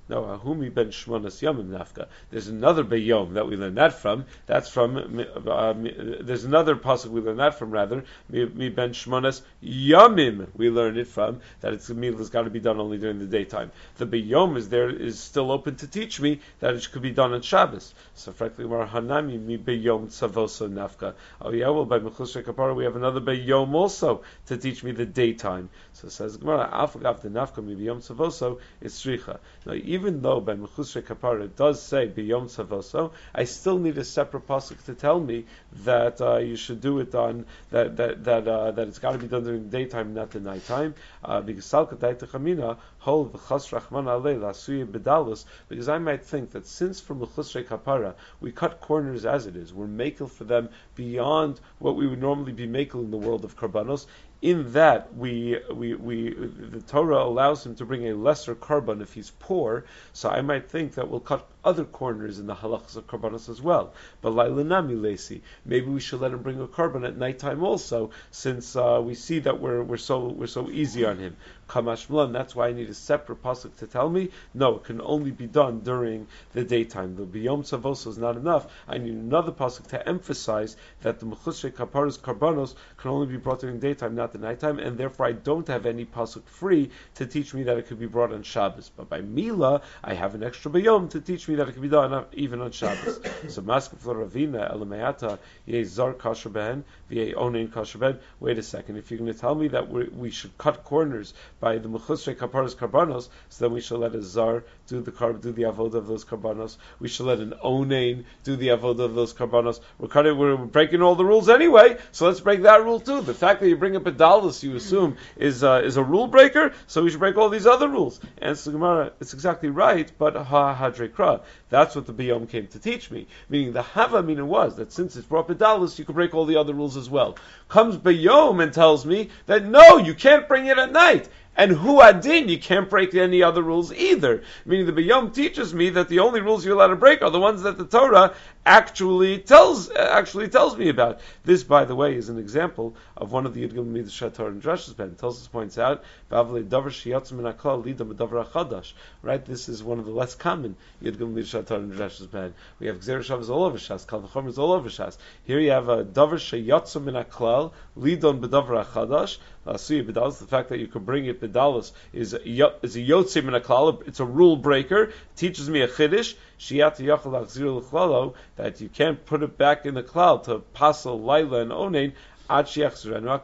No, Ahumi ben Shmonas Yomim Nafka. There's another Beyom that we learn that from. That's from, uh, there's another pasuk we learn that from, rather, Mi, mi ben Shmonas Yomim, we learn it from, that it's Mila's got to be done only during the daytime. The Beyom is there, is still open to teach me that it could be done on Shabbos. So frankly, Mar Hanami, mi Beyom Tzavoso Nafka. Oh yeah, well, by Mechusrei Kapara, we have another Beyom also to teach me the daytime. So it says Gemara, Afagav the Nafka, mi Beyom Tzavoso, it's Sricha. Now, even though by Mechusrei Kapara it does say Beyom Tzavoso, I still need a separate pasuk to tell me that uh, you should do it on that that that uh, that it's got to be done during the daytime, not the nighttime. Uh, because Salka Daita Chamina Hol V'Chas Rachman Alei Lasuye Bedalus. Because I might think that since for Mechusrei Kapara we cut corners as it is, we're makel for them beyond what we would normally be makel in the world of Karbanos. In that we, we we the Torah allows him to bring a lesser korban if he's poor, so I might think that we'll cut other corners in the halachas of korbanos as well. But lailanami lesi, maybe we should let him bring a korban at nighttime also, since uh, we see that we're we're so we're so easy on him. Kamashmlan, that's why I need a separate pasuk to tell me, no, it can only be done during the daytime. The biyom tzavoso is not enough. I need another pasuk to emphasize that the mechusrei kaparas karbanos can only be brought during daytime, not the nighttime, and therefore I don't have any pasuk free to teach me that it could be brought on Shabbos. But by Mila, I have an extra biyom to teach me that it can be done even on Shabbos. So maskef ravina elamayata ye zar kasher ben v'ye onein kasher ben. Wait a second, if you're going to tell me that we we should cut corners by the mechusrei kaparas karbanos, so then we should let a zar do the carb, do the avodah of those karbanos. We should let an onein do the avodah of those karbanos. We're cutting, we're breaking all the rules anyway, so let's break that rule too. The fact that you bring up a dallas, you assume is uh, is a rule breaker, so we should break all these other rules. And so Gemara, it's exactly right, but ha hadrekra. That's what the biyom came to teach me. Meaning the hava meaning was that since it's brought pedalus, you could break all the other rules as well. Comes biyom and tells me that no, you can't bring it at night. And hu adin, you can't break any other rules either. Meaning the Biyom teaches me that the only rules you're allowed to break are the ones that the Torah actually tells actually tells me about. This, by the way, is an example of one of the Yidgim Midas Shatar and Drash's Ben. Telsus points out, right? This is one of the less common Yidgim Midas Shatar and Drash's Ben. We have Gzer Shav is all over Shas, Kal V'chomer is all over Shas. Here you have a Davar Sheyatzum Min HaKlal, Lidon B'Davar HaChadash. Lasuya B'Dalas, the fact that you could bring it B'Dalas is a, is a Yotzei Min HaKlal, it's a rule breaker, teaches me a Chiddush, Shiyat Yachal Achzir L'Chlalo, that you can't put it back in the klal to pasal Laila and Onein, unless you have a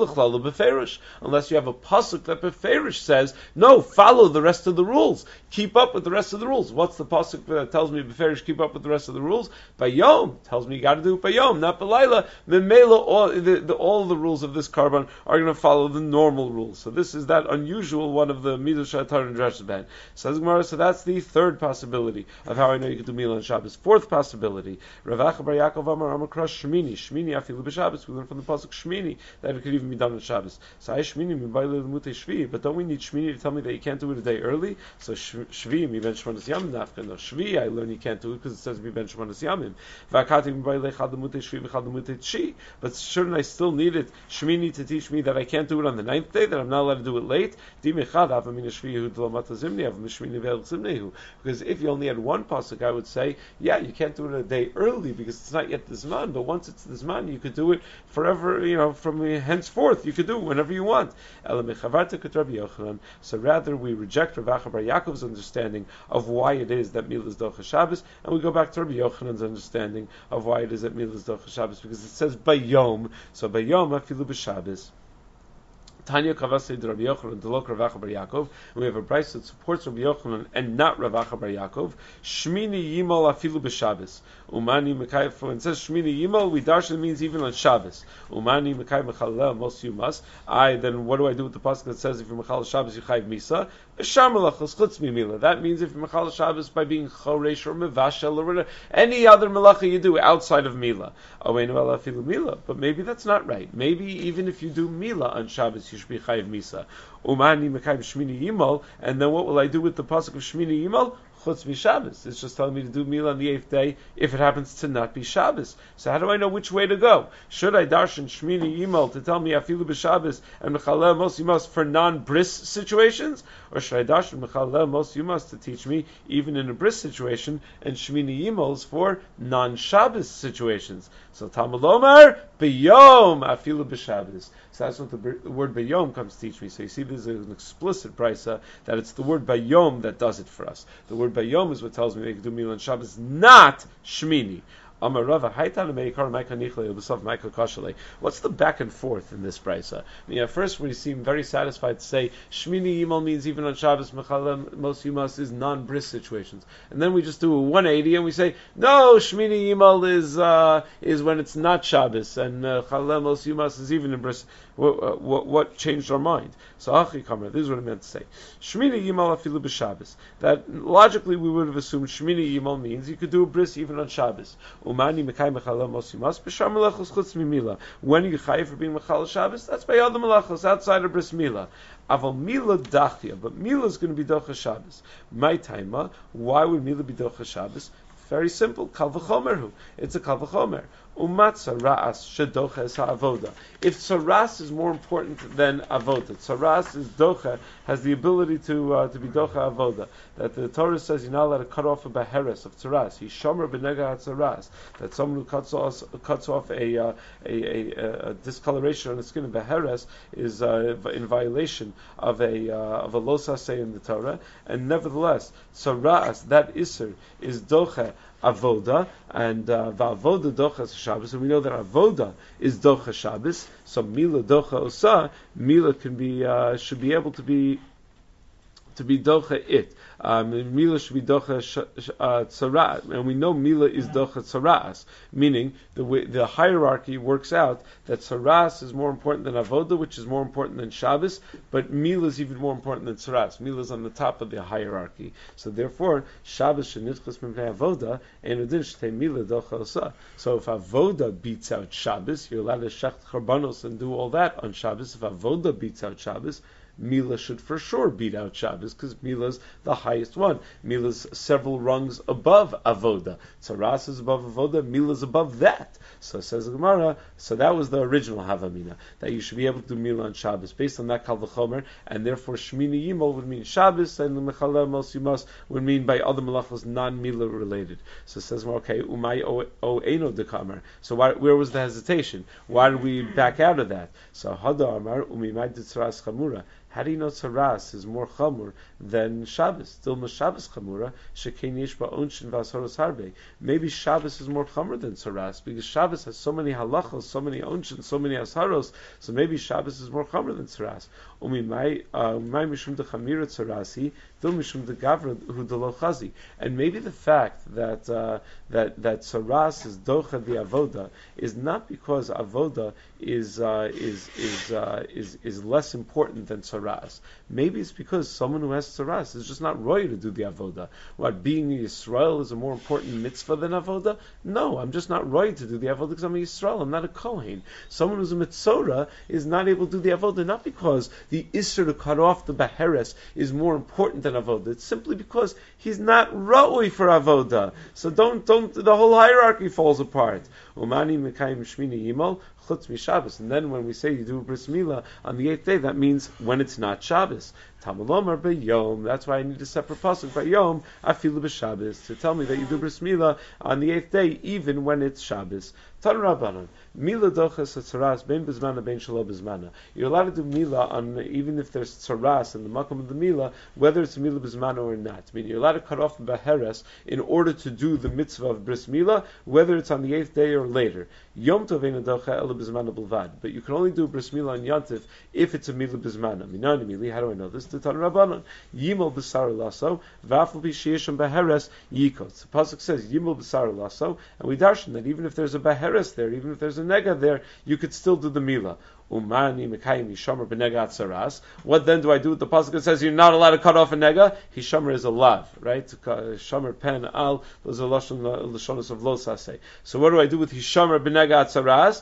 pasuk that beferish says, no, follow the rest of the rules. Keep up with the rest of the rules. What's the pasuk that tells me beferish keep up with the rest of the rules? Bayom tells me you got to do it bayom, not balayla. Memela, all the, the all the rules of this carbon are going to follow the normal rules. So this is that unusual one of the midos shatar and drash's ban. Says Gemara, so that's the third possibility of how I know you can do Mila on Shabbos. Fourth possibility, Rav Acha bar Yaakov Amar Amar Krash Shmini Shmini Afilu b'Shabbos. We learn from the pasuk Shmini that it could even be done on Shabbos. So I Shmini mibayle l'mutei Shvi, but don't we need Shmini to tell me that you can't do it a day early? So Shvi mi ben shmonas yamim nafka. No, Shvi I learn you can't do it because it says mi ben shmonas yamim. V'akati mibayle chad l'mutei Shvi v'chad l'mutei Tshi. But shouldn't I still need it Shmini to teach me that I can't do it on the ninth day, that I'm not allowed to do it late? Di mechad av amina Shvi hu d'lamata zimni av mishmini ve'el zimnehu. Because if you only had one pasuk, I would say, yeah, you can't do it a day early because it's not yet the zman. But once it's the zman, you could do it forever. You know, from henceforth, you could do it whenever you want. So rather, we reject Rav Acha bar Yaakov's understanding of why it is that Mila is Docha Shabbos, and we go back to Rabbi Yochanan's understanding of why it is that Mila is Docha Shabbos, because it says Bayom. So Bayom afilu b'Shabbos. Tanya Kavasei de Rabbi Yochanan Delok Rav Acha bar Yaakov, and we have a brayso that supports Rabbi Yochanan and not Rav Acha bar Yaakov. Shmini Yimal afilu b'Shabbos. Umani Mekayif, when it says Shmini Yimal, we darshan means even on Shabbos. Umani Mekayif Mechalel, most you must. I then what do I do with the pasuk that says if you're Mechal Shabbos you chayv misa? That means if you're Mechal Shabbos by being choresh or mevashel or any other melacha you do outside of Mila. But maybe that's not right. Maybe even if you do Mila on Shabbos, you should be chayiv misa. Umani mekayim shmini yimal, and then what will I do with the pasuk of shmini yimal? chutz mi Shabbos. It's just telling me to do Mila on the eighth day if it happens to not be Shabbos. So how do I know which way to go? Should I darshan Shmini Yimel to tell me Afilu b'Shabbos and Mechalel Mos Yumas for non-bris situations? Or should I darshan Mechalel Mos Yumas to teach me even in a bris situation and Shmini Yimels for non-Shabbos situations? So Talmud Lomar b'Yom Afilu b'Shabbos. So that's what the, the word Bayom comes to teach me. So you see, this is an explicit brisa that it's the word Bayom that does it for us. The word Bayom is what tells me they can do Mila on Shabbos, not Shmini. What's the back and forth in this brisa? I mean, at first we seem very satisfied to say Shmini Yimal means even on Shabbos Mechalel Mos Yumas is non-bris situations, and then we just do a one eighty and we say no, Shmini Yimal is uh, is when it's not Shabbos, and Mechalel Mos Yumas is even in bris. What, what, what changed our mind? So Achi Kamar, this is what I meant to say. Shmini Yimal Afilu b'Shabbos. That logically we would have assumed Shmini Yimal means you could do a bris even on Shabbos. Umani Mekai Mechalel Mos Yumas b'Shar Melechos Chutz Mimila. When you chayiv for being Mechal Shabbos, that's by other Melechos outside of bris Mila. Aval Mila Dachia, but Mila is going to be Docha Shabbos. My taima, why would Mila be Docha Shabbos? Very simple. Kal v'chomerhu. It's a kal v'chomer. Umat tzaras shedocha ha'avoda. If tzaras is more important than avoda, tzaras is docha, has the ability to uh, to be docha avoda. That the Torah says you're not allowed to cut off a beheres of tzaras. Yishomer b'nega ha'tzaras. That someone who cuts off cuts off a uh, a, a, a discoloration on the skin of beheres is uh, in violation of a uh, of a losaseh in the Torah. And nevertheless, tzaras, that iser, is docha avoda, and uh, va'avoda docha Shabbos, and we know that avoda is docha Shabbos. So mila docha osa, mila can be uh, should be able to be to be docha it. Um, mila should be docha sh- uh, tzarat, and we know mila is docha tzaras, meaning the way, the hierarchy works out that tzaras is more important than avoda, which is more important than Shabbos, but mila is even more important than tzaras. Mila is on the top of the hierarchy, so therefore Shabbos shenitzchas mipnei avoda, and adin shtei mila docha osa. So if avoda beats out Shabbos, you're allowed to shecht charbanos and do all that on Shabbos. If avoda beats out Shabbos, Mila should for sure beat out Shabbos, because Mila's the highest one. Mila's several rungs above Avoda. Tzaras is above Avoda, Mila's above that. So says the Gemara, so that was the original Havamina, that you should be able to do Mila on Shabbos, based on that Kal V'chomer, and therefore Shmini Yimol would mean Shabbos, and the Mechalel Mos Yumas would mean by other Melachos non-Mila related. So it says, well, okay, Umay O Eino Dekamer. So why, where was the hesitation? Why did we back out of that? So Hada Amar, Umimay Tzaras Chamura. How do you know tzaras is more chamur than Shabbos? Still Shabbos chamura, shekein yesh ba'onshin v'asaros harbe. Maybe Shabbos is more chamur than tzaras, because Shabbos has so many halachos, so many onshin, so many asaros, so maybe Shabbos is more chamur than tzaras. Umi mai mishum de chamira tzarasi, dil mishum de gavra hu de lo chazi. And maybe the fact that uh, that that tzaras is docha the avoda is not because avoda is uh, is is, uh, is is less important than tzaras. Maybe it's because someone who has tzaras is just not roy to do the avoda. What, being a Yisrael is a more important mitzvah than avoda? No, I'm just not roy to do the avoda because I'm a Yisrael. I'm not a Kohen. Someone who's a mitzora is not able to do the avoda not because the isser to cut off the beheres is more important than avoda. It's simply because he's not roy for avoda. So don't don't the whole hierarchy falls apart. Umani mekayim shmini yimol chutz mi Shabbos. And then when we say you do bris milah on the eighth day, that means when it's not Shabbos. Talmud Lomar b'yom. That's why I need a separate pasuk by yom afilu b'Shabbos to tell me that you do bris milah on the eighth day, even when it's Shabbos. Tan Rabbanan mila dochas tzaras ben bezmana ben shelo bezmana. You're allowed to do milah on even if there's tzaras in the makom of the milah, whether it's milah bezmana or not. I mean, you're allowed to cut off the beheres in order to do the mitzvah of bris milah, whether it's on the eighth day or later. Yom tov eina docha ela bezmana b'lvad. But you can only do bris milah on yantiv if it's a milah bezmana. Minani mili. How do I know this? The Tan Rabbanan yimol b'sar laso v'afal b'shiyesham beheres yikot. The pasuk says yimol b'sar laso, and we darshan that even if there's a beheres there, even if there's a nega there, you could still do the milah. Umani mekayim hishamer b'nega atzaras. What then do I do with the pasuk that says you're not allowed to cut off a nega? Hishamer is a lav, right? Hishamer pen al, those are lashonos of lo saseh. So what do I do with hishamer b'nega atzaras?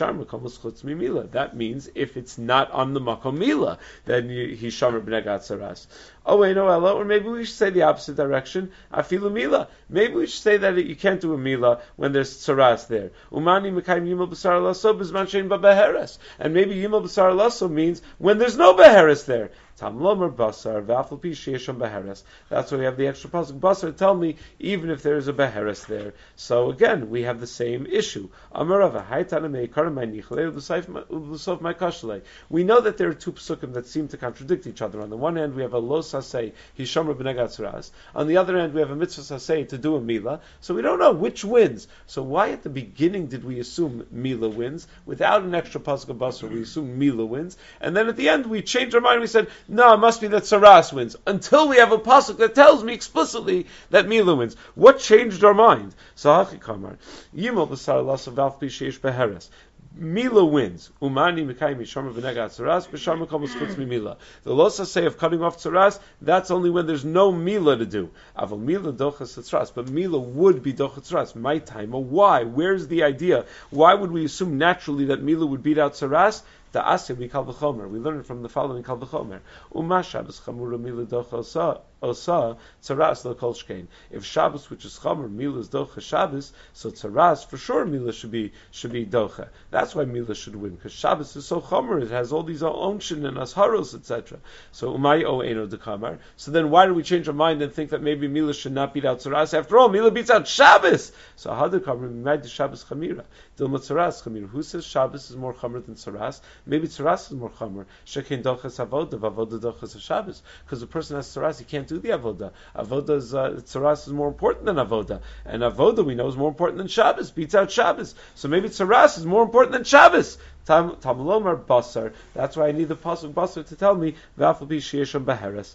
That means if it's not on the makom mila, then he shamer b'nega atzaras. Oh wait, no, Ella, or maybe we should say the opposite direction. Afilu mila. Maybe we should say that you can't do a mila when there's tzaras there. Umani mekayim yimal b'sar laso b'zman shein b'beheres. And maybe yimal b'sar laso means when there's no beheres there. Tam lomer basar v'afal pi sheyesham beheres. That's why we have the extra pasuk basar. Tell me even if there is a beheres there. So again, we have the same issue. Amarava haytanamei karamay nichlei l'sof my kashlei. We know that there are two psukim that seem to contradict each other. On the one hand, we have a lo sasei hishamar b'nega atzaras. On the other hand, we have a mitzvah sasei to do a mila. So we don't know which wins. So why at the beginning did we assume mila wins without an extra pasuk of basar? We assumed mila wins, and then at the end we changed our mind. We said, no, it must be that Saras wins. Until we have a pasuk that tells me explicitly that Mila wins. What changed our mind? So Hachi Kamar. Yimol b'sar lasav v'alf pi sheish beheres. Mila wins. Umani mekayim hishamer b'nega atzaras b'shar mekom chutz mimila. The losa say of cutting off tzaras, that's only when there's no mila to do. Aval mila dochas tzaras, but mila would be dochas tzaras. My time. Why? Where's the idea? Why would we assume naturally that mila would beat out tzaras? The asya we call v'chomer. We learn it from the following kal v'chomer. Uma Shabbos chamura mila docha osa osa tzaras lo kol shkein. If Shabbos, which is chomer, mila is docha Shabbos, so tzaras for sure mila should be should be docha. That's why mila should win, because Shabbos is so chomer. It has all these onshin and asharos, et cetera. So umay o eno dekamar. So then why do we change our mind and think that maybe mila should not beat out tzaras? After all, mila beats out Shabbos. So how dekamar might the Shabbos chamira? Dilma tzaras chamira. Who says Shabbos is more chomer than tzaras? Maybe tzaras is more chomer. Shekein dochas avoda, vavoda dochas Shabbos. Because the person has tzaras, he can't do the avoda. Avoda is uh, tzaras is more important than avoda, and avoda we know is more important than Shabbos. Beats out Shabbos. So maybe tzaras is more important than Shabbos. Tam tamlomar basar. That's why I need the pasuk basar to tell me v'afal pi sheyesham beheres.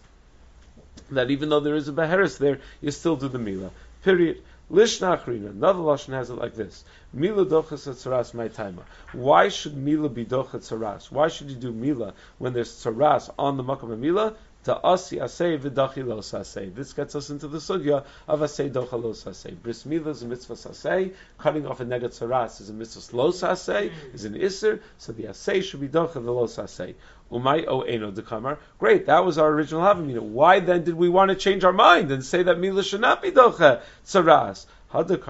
That even though there is a beheres there, you still do the mila. Period. Lishna achrina. Another lashon has it like this: Mila dochas tzaras my timer. Why should Mila be dochas tzaras? Why should you do Mila when there's tzaras on the makom of Mila? To asi asay v'dachi lo sasay. This gets us into the sugya of asay docha lo sasay. Bris Mila is a mitzvah sasay. Cutting off a nega tzaras is a mitzvah lo sasay. Is an iser. So the asay should be docha the lo sasay. Umay o eno dekamar. Great, that was our original havamina. Why then did we want to change our mind and say that Mila should not be docha tzaras? When do we say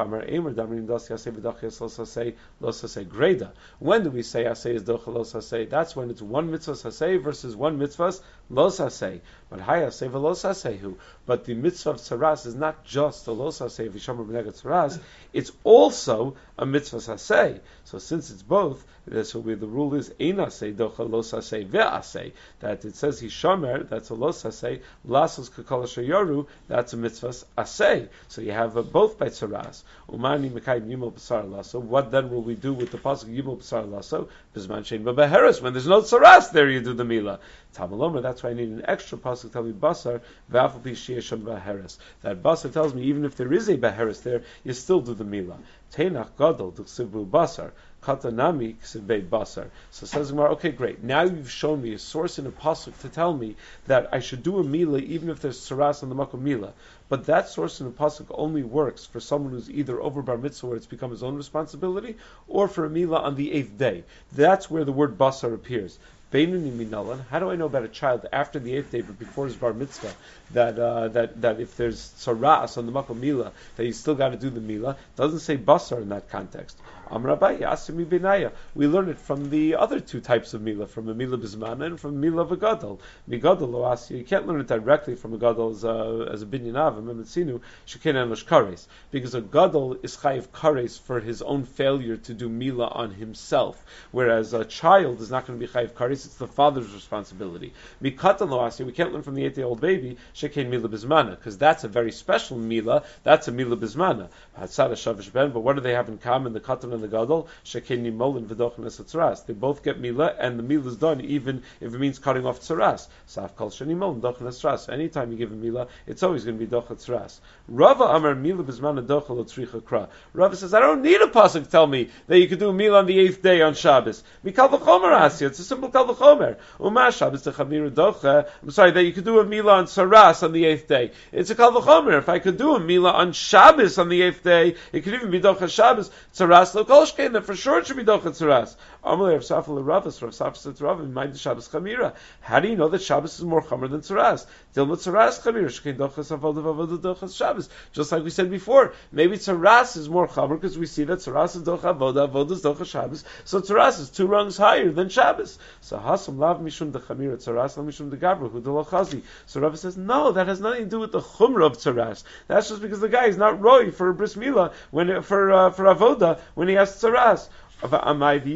asay is docha lo sasay? That's when it's one mitzvah sasay versus one mitzvah lo sasay. But hay asay v'lo sasayhu. But the mitzvah of tzaras is not just a lo sasay v'shamar b'nega tzaras. It's also a mitzvah sasay. So since it's both, so we, the rule is ein asay docha lo sasay ve'asay. That it says hishamer, that's a lo sasay. Lasos kakol shayaru, that's a mitzvah asay. So you have uh, both by tzaras. Umani mekayim yimol b'sar laso. What then will we do with the pasuk yimol b'sar laso? B'zman shein b'beheres. When there's no tzaras, there you do the mila. Tamalomer. That's why I need an extra pasuk. Tell me basar v'afal pi sheyesham beheres. That basar tells me even if there is a beheres there, you still do the mila. Teinach gadol d'chsivu basar. Katanami ksibei basar. So says Gemara, okay, great. Now you've shown me a source in a pasuk to tell me that I should do a mila even if there's tzaras on the makom mila. But that source in the pasuk only works for someone who's either over bar mitzvah where it's become his own responsibility, or for a mila on the eighth day. That's where the word basar appears. How do I know about a child after the eighth day but before his bar mitzvah that uh, that that if there's tzaras on the makom mila that you still got to do the mila? It doesn't say basar in that context. Amar Abaye, Asimi Binaya. We learn it from the other two types of mila, from a mila bismana and from a mila v'gadol. Migadol lo asya. You can't learn it directly from a gadol as a, as a binyanav, a memitzinu, shekin enosh kares. Because a gadol is chayiv kares for his own failure to do mila on himself, whereas a child is not going to be chayiv kares. choice; it's the father's responsibility. Mikatan lo asi, we can't learn from the eight-day-old baby shekein mila bizmana, because that's a very special mila. That's a mila bizmana. Hatzara shavish ben, but what do they have in common? The katan and the gadol shekein nimolin v'dochen esatzaras. They both get mila, and the mila is done even if it means cutting off tzaras. Saf kol shenimolin dochen esatzaras. Anytime you give a mila, it's always going to be dochen tzaras. Rava Amar Mila Bizmana Dochel Otzricha Kra. Rava says, I don't need a pasuk to tell me that you could do a meal on the eighth day on Shabbos. Mikal v'chomer asya. It's a simple kal v'chomer. Uma Shabbos techamira docha. I'm sorry, that you could do a meal on Saras on the eighth day. It's a kal v'chomer. If I could do a meal on Shabbos on the eighth day, it could even be docha Shabbos. Saras lo kolshkein. Then for sure it should be docha Saras. Amalei Rav Safra l'Ravas. Rav Safra said to Rav, in mind the Shabbos chamira. How do you know that Shabbos is more chomer than Saras? Dilma Saras chamira. Shkein docha savodav avodav docha Shabbos. Just like we said before, maybe Tzaras is more Chamer because we see that Tzaras is Docha Avoda, Avoda is Docha Shabbos, so Tzaras is two rungs higher than Shabbos. So Hasam Lav Mishum de Chamira Tzaras, Lav Mishum de Gabra, Hu de Lachazi. So Rava says, no, that has nothing to do with the Chumra of Tzaras. That's just because the guy is not Roy for a Bris Milah, when, for, uh, for Avoda, when he has Tzaras. What do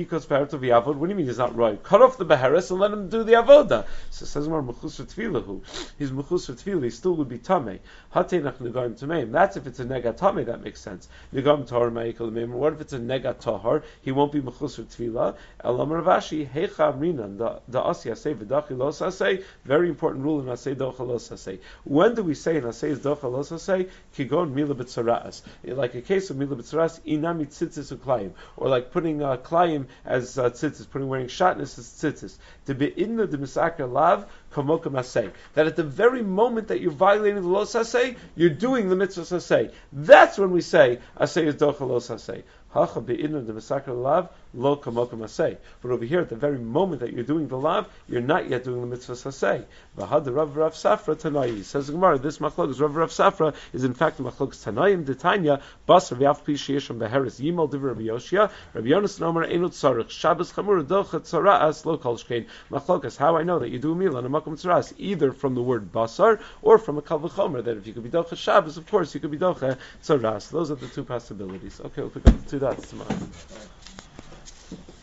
you mean he's not right? Cut off the beheres and let him do the avoda. So it says more mechus for tefillahu. He's mechus for tefillah. He still would be tamei. Hateinach negam tameim. That's if it's a nega tamei. That makes sense. Negam tahar ma'ikol meim. What if it's a nega tahar? He won't be mechus for tefillah. Elam Ravashi hecha amrinan the the asi asay v'dachi los asay. Very important rule in asay docha los asay. When do we say in asay is docha los asay? Kigon mila b'tzaras. Like a case of mila b'tzaras, inami tzitzis uklayim, or like putting Uh, klayim as uh, tzitzis, putting wearing shatnez as tzitzis. To be in the misakar lav kamoka masay. That at the very moment that you're violating the los asay, you're doing the mitzvah asay. That's when we say asay is docha los asay. Hacha be in the misakar lav lo kamoka masay. But over here, at the very moment that you're doing the lav, you're not yet doing the mitzvah asay. V'had Rav Rav Safra Tanai. Says the Gemara, this machlokes Rav Rav Safra is in fact the machlokes Tanayim Detanya Bas Rav Yaf Pi Sheyesham Beheres Yimal Divrei Rabbi Yoshia Rabbi Yonasan Omer Einut Tzarich Shabbos Chamura Docha Tzaras Lo Kol Shkein. Machlokes, how I know that you do a meal on a makom tzaras, either from the word basar or from a kal v'chomer, that if you could be docha Shabbos, of course you could be docha tzaras. Those are the two possibilities. Okay, we'll pick up the two dots tomorrow.